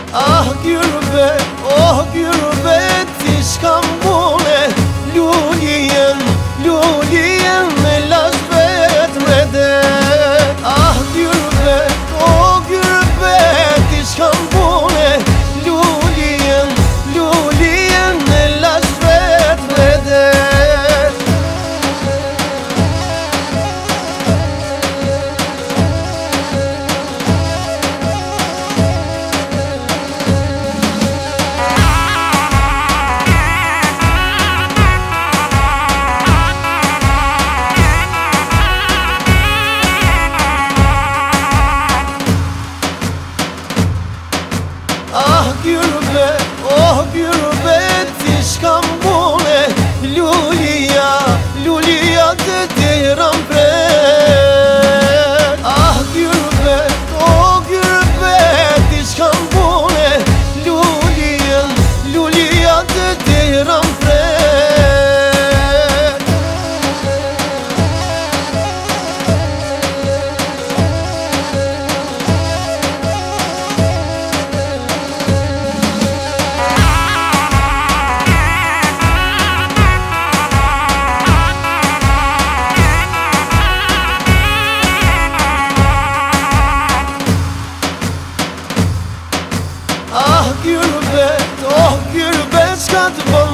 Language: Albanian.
Ah gürbet, oh gürbet İskambul'e Luliyem, luliyem Lazbet medet Ah gürbet, oh gürbet İskambul'e Luliyem, luliyem Lazbet medet Ah gürbet, oh gürbet İskambul'e Luliya, Luliya dedi rampret Ah gürbet, oh gürbet İskambul'e Luliya, Luliya dedi rampret Ah gürbet, oh gürbet kadın